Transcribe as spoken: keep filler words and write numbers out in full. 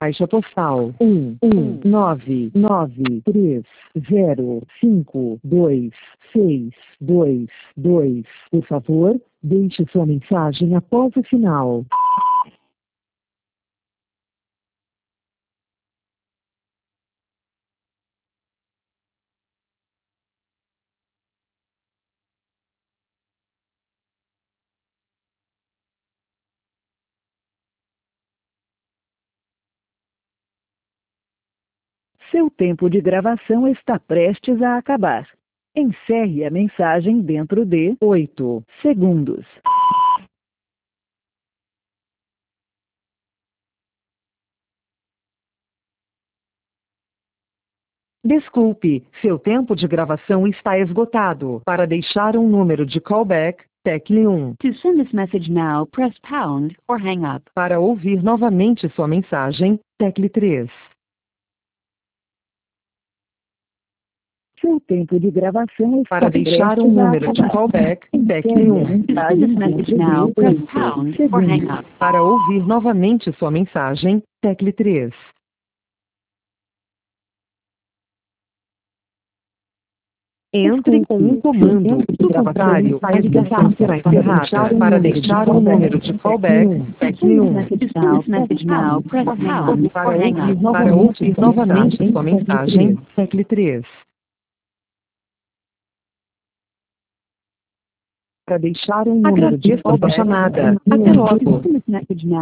Caixa postal um um nove nove três zero cinco dois seis dois dois. Por favor, deixe sua mensagem após o sinal. Seu tempo de gravação está prestes a acabar. Encerre a mensagem dentro de oito segundos. Desculpe, seu tempo de gravação está esgotado. Para deixar um número de callback, tecle um. To send this message now, press pound or hang up. Para ouvir novamente sua mensagem, tecle três. Seu tempo de gravação está Para deixar prestes um a número de acabar. callback, tecle Encerre a um. mensagem To send this message dentro now, de press oito pound or hang segundos. up. Para ouvir novamente sua mensagem, tecle três. Entre com um comando, do contrário, a ligação será encerrada. Para deixar um número de callback, tecle um. To send this message now, press pound Para or hang ouvir up. novamente, para ouvir novamente sua mensagem, tecle três. Para deixar um número de Agradeço a sua callback, chamada. tecle Até um. logo. To send this message now.